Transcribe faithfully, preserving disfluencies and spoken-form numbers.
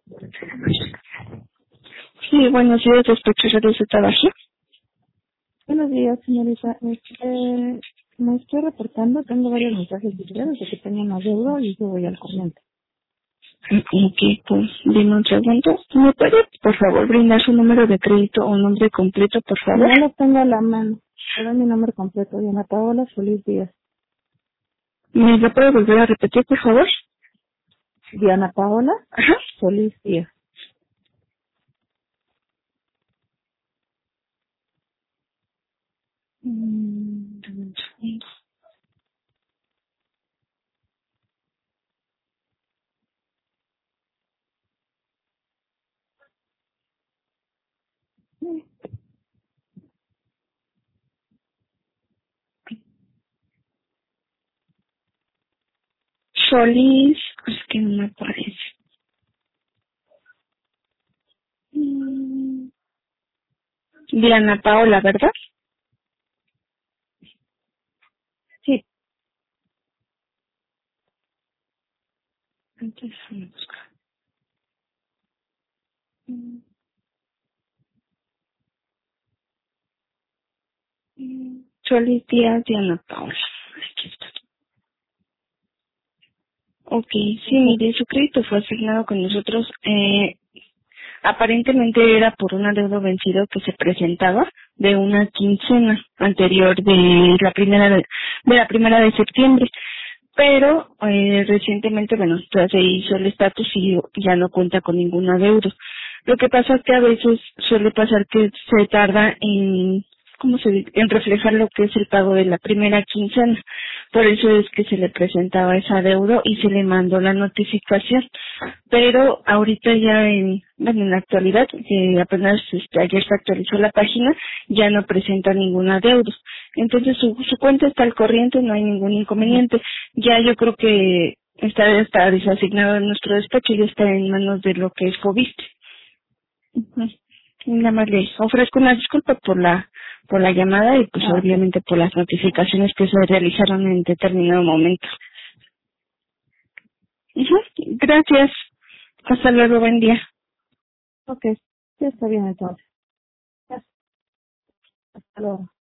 Sí, buenos días, despacho de su trabajo. Buenos días, señorita. Este, me estoy reportando, tengo varios mensajes de ustedes de que tengo una deuda y yo voy al corriente. Ok, pues, dime un segundo. ¿Me puede, por favor, brindar su número de crédito o nombre completo, por favor? No lo tengo a la mano. Pero mi nombre completo, Diana Paola Solís Díaz. ¿Me lo puede volver a repetir, por favor? Diana Paola Ajá. Solís Díaz. Mm, dame un segundo. Solís, es que no me aparece. Mm, Diana Paola, ¿verdad? Sí, Entonces, déjame buscar. Mm, mm, Solís Díaz, Diana Paola. Aquí está. Ok, sí, exacto. mire, su crédito fue asignado con nosotros. Eh, Aparentemente era por un adeudo vencido que se presentaba de una quincena anterior de la primera de, de la primera de septiembre, pero eh, recientemente, bueno, ya se hizo el estatus y ya no cuenta con ningún adeudo. Lo que pasa es que a veces suele pasar que se tarda en, ¿cómo se dice?, en reflejar lo que es el pago de la primera quincena. Por eso es que se le presentaba ese adeudo y se le mandó la notificación. Pero ahorita ya en, bueno, en la actualidad, que apenas este, ayer se actualizó la página, ya no presenta ningún adeudo. Entonces su, su cuenta está al corriente, no hay ningún inconveniente. Ya yo creo que está, está desasignado en nuestro despacho y ya está en manos de lo que es Fobiste. Ujú. Nada más les ofrezco una disculpa por la por la llamada y pues Ah, ok. obviamente por las notificaciones que se realizaron en determinado momento. Ujú. Gracias. Hasta luego, buen día. Ok, sí está bien entonces. Hasta luego.